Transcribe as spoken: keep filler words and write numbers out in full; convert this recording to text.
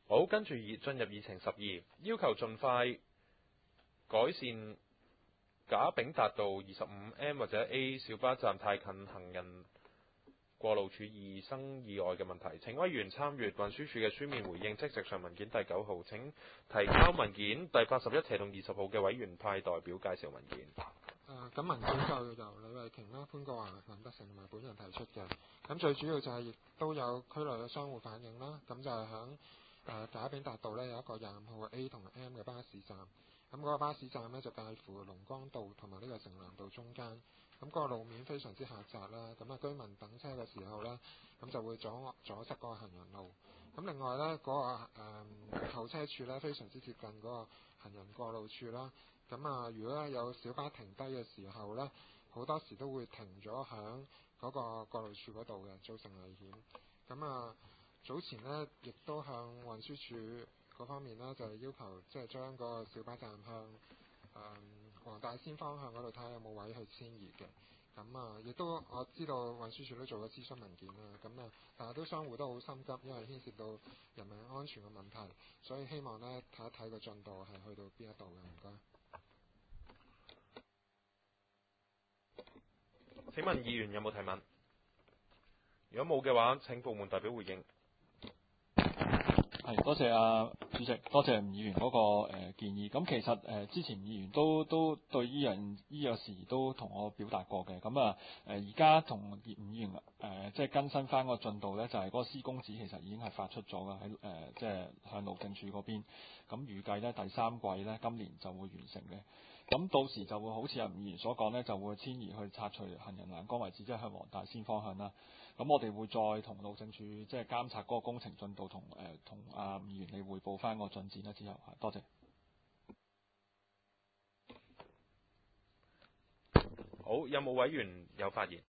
好，跟住進入議程十二，要求盡快改善賈炳達道二十五 M 或者 A 小巴站太近行人過路處易生意外嘅問題，請委員參閱運輸署嘅書面回應，即直上文件第九號，請提交文件第八十一斜同二十號嘅委員派代表介紹文件。 誒咁、呃、文件就由李慧瓊啦、潘國華、林德成同埋本人提出嘅。咁最主要就係亦都有區內嘅商戶反映啦。咁就係響誒賈炳達道呢有一個廿五號嘅 A 同 M 嘅巴士站。咁嗰個巴士站呢，就介乎龍崗道同埋呢個城南道中間。咁嗰個路面非常之狹窄啦。咁啊居民等車嘅時候呢，咁就會阻阻塞嗰個行人路。咁另外呢，嗰、嗰個誒候、呃、車處呢，非常之接近嗰個行人過路處啦。咁啊，如果有小巴停低嘅時候呢，好多時都會停咗響嗰個過路處嗰度嘅，造成危險。咁啊，早前呢，亦都向運輸署嗰方面呢，就係、是、要求即係將嗰個小巴站向誒、嗯、黃大仙方向嗰度睇下有冇位去遷移嘅。咁啊，亦都我知道運輸署都做咗諮詢文件啦。咁啊，但係都商戶都好心急，因為牽涉到人民安全嘅問題，所以希望呢睇一睇個進度係去到邊一度嘅。唔該。 請問議員有冇提問？如果冇嘅話，請部門代表回應。 係，多謝啊主席，多謝吳議員嗰、那個、呃、建議。咁其實誒、呃、之前議員都都對依樣依個事宜都同我表達過嘅。咁啊誒而家同吳議員誒、呃、即係更新翻個進度呢，就係、是、嗰個施工紙其實已經係發出咗嘅，喺誒即係向路政署嗰邊。咁預計呢第三季呢，今年就會完成嘅。咁到時就會好似阿吳議員所講呢，就會遷移去拆除行人欄杆位置，即係向黃大仙方向啦。咁我哋會再同路政署即係監察嗰個工程進度，同誒同阿吳議員你匯報翻個進展啦。之後嚇，多謝。 好，有冇委員有發言？